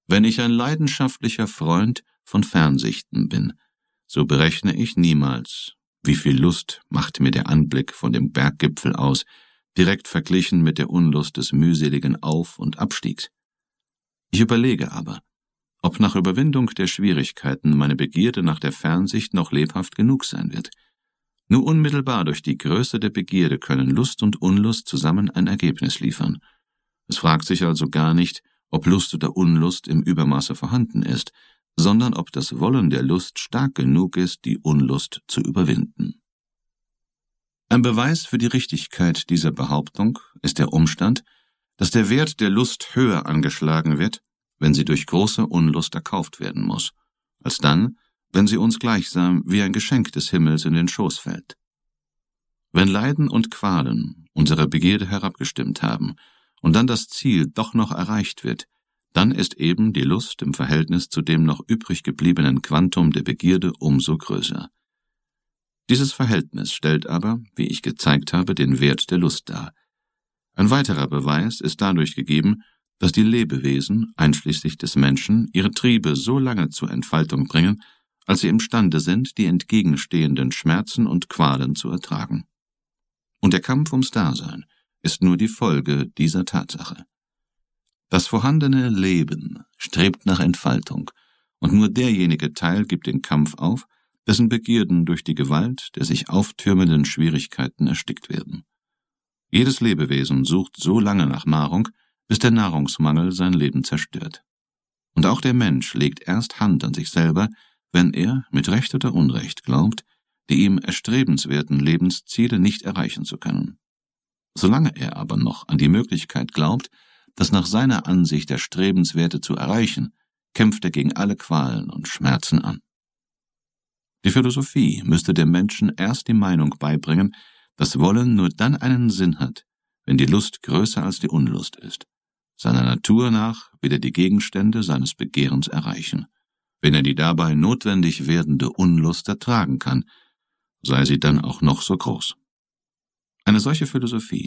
Wenn ich ein leidenschaftlicher Freund von Fernsichten bin, so berechne ich niemals, wie viel Lust macht mir der Anblick von dem Berggipfel aus, direkt verglichen mit der Unlust des mühseligen Auf- und Abstiegs. Ich überlege aber, ob nach Überwindung der Schwierigkeiten meine Begierde nach der Fernsicht noch lebhaft genug sein wird. Nur unmittelbar durch die Größe der Begierde können Lust und Unlust zusammen ein Ergebnis liefern. Es fragt sich also gar nicht, ob Lust oder Unlust im Übermaße vorhanden ist, sondern ob das Wollen der Lust stark genug ist, die Unlust zu überwinden. Ein Beweis für die Richtigkeit dieser Behauptung ist der Umstand, dass der Wert der Lust höher angeschlagen wird, wenn sie durch große Unlust erkauft werden muss, als dann, wenn sie uns gleichsam wie ein Geschenk des Himmels in den Schoß fällt. Wenn Leiden und Qualen unsere Begierde herabgestimmt haben und dann das Ziel doch noch erreicht wird, dann ist eben die Lust im Verhältnis zu dem noch übrig gebliebenen Quantum der Begierde umso größer. Dieses Verhältnis stellt aber, wie ich gezeigt habe, den Wert der Lust dar. Ein weiterer Beweis ist dadurch gegeben, dass die Lebewesen, einschließlich des Menschen, ihre Triebe so lange zur Entfaltung bringen, als sie imstande sind, die entgegenstehenden Schmerzen und Qualen zu ertragen. Und der Kampf ums Dasein ist nur die Folge dieser Tatsache. Das vorhandene Leben strebt nach Entfaltung, und nur derjenige Teil gibt den Kampf auf, dessen Begierden durch die Gewalt der sich auftürmenden Schwierigkeiten erstickt werden. Jedes Lebewesen sucht so lange nach Nahrung, bis der Nahrungsmangel sein Leben zerstört. Und auch der Mensch legt erst Hand an sich selber, wenn er, mit Recht oder Unrecht, glaubt, die ihm erstrebenswerten Lebensziele nicht erreichen zu können. Solange er aber noch an die Möglichkeit glaubt, das nach seiner Ansicht Erstrebenswerte zu erreichen, kämpft er gegen alle Qualen und Schmerzen an. Die Philosophie müsste dem Menschen erst die Meinung beibringen, dass Wollen nur dann einen Sinn hat, wenn die Lust größer als die Unlust ist, seiner Natur nach will er die Gegenstände seines Begehrens erreichen, wenn er die dabei notwendig werdende Unlust ertragen kann, sei sie dann auch noch so groß. Eine solche Philosophie